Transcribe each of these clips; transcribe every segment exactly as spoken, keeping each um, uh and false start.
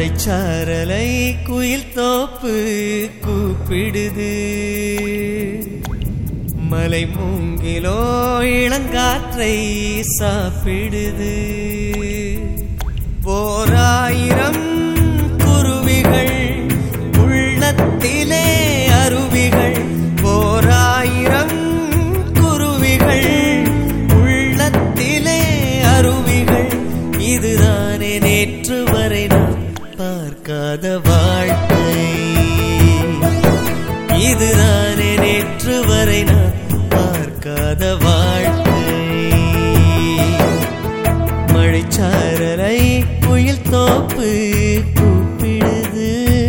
மழைச்சாரலை குயில் தோப்பு கூப்பிடுது. மலை மூங்கிலோ இளங்காற்றை சாப்பிடுது. ஓராயிரம் குருவிகள் உள்ளத்திலே அருவிகள். ஓராயிரம் குருவிகள் உள்ளத்திலே அருவிகள். இதுதானே நேற்று வரை நான் பார்க்காத வாழ்க்கை. இதுதானே நேற்று வரை நான் பார்க்காத வாழ்க்கை. மழைச்சாரலை குயில் தோப்பு கூப்பிடுது.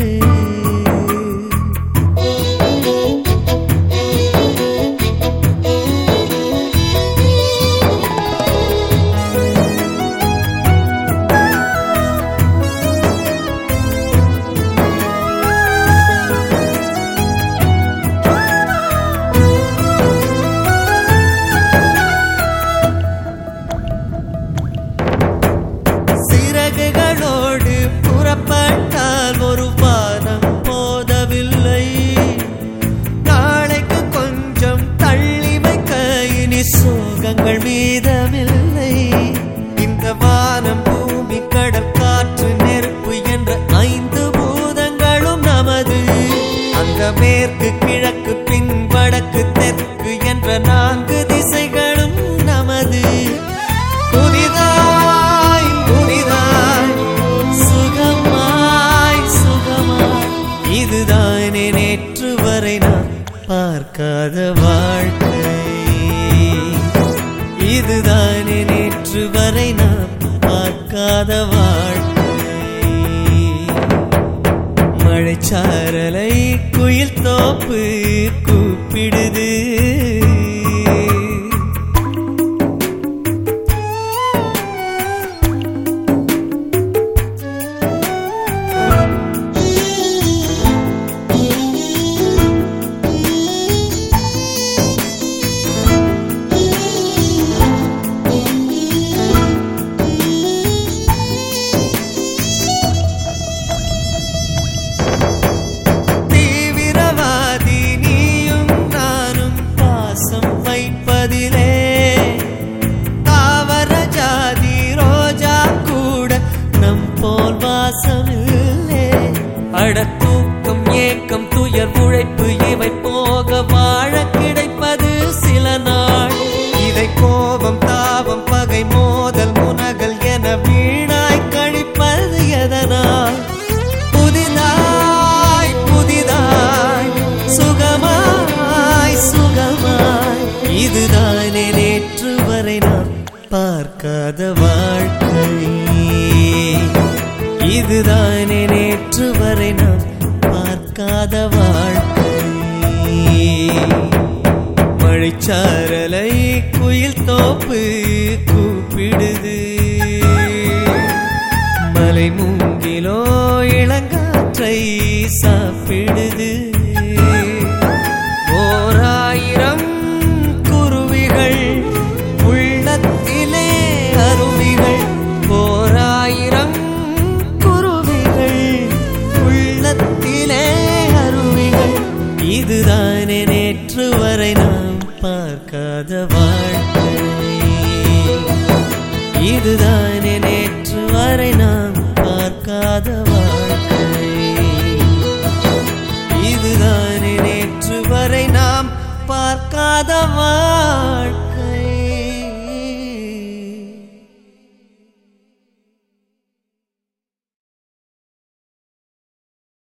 சிறகுகளோடு புறப்பட்டால் ஒரு வாரம் போதவில்லை. நாளைக்கு கொஞ்சம் தள்ளி வைக்க இனி சோகங்கள் மீதமில்லை. இந்த வானம் பூமி கடல் காற்று நெருப்பு என்ற ஐந்து பூதங்களும் நமது. அந்த மேற்கு கிழக்கு பின் வடக்கு தெற்கு என்ற நான்கு திசைகளும் நமது. புதிதாய் புதிதாய் சுகமாய் சுகமாய். இதுதானே நேற்று வரை நான் பார்க்காத வாழ்க்கை. இதுதானே நேற்று வரை நான் பார்க்காத வாழ்க்கை. மழைச்சாரலை குயில் தோப்பு கூப்பிடுது. தாவர ஜாதி ரோஜா கூட நம் போல் வாசமில்லே. அடத்தூக்கம் ஏக்கம் துயர் உழைப்பு இவை போக வாழ கிடைப்பது சில நாள். இதை கோபம் தாபம் பகை மோதல் முனகல் என வீணாய் கழிப்பது எதனால்? புதிதாய் புதிதாய் சுகமாய் சுகமாய். இதுதானே நேற்று வரை நான் பார்க்காத வாழ்க்கை. இதுதானே நேற்று வரை நான் பார்க்காத வாழ்க்கை. மழைச்சாரலை குயில் தோப்பு கூப்பிடுது. மலை மூங்கிலோ இளங்காற்றை சாப்பிடுது. ஓராயிரம் குருவிகள் உள்ளத்திலே அருவிகள். ஓராயிரம் குருவிகள் உள்ளத்திலே அருவிகள். இதுதானே நேற்று வரை நாம் பார்க்காத வாழ்க்கை. இதுதானே நேற்று வரை நாம் பார்க்காத வாழ்க்கை. இதுதானே நேற்று வரை நாம் பார்க்காத வாழ்க்கை.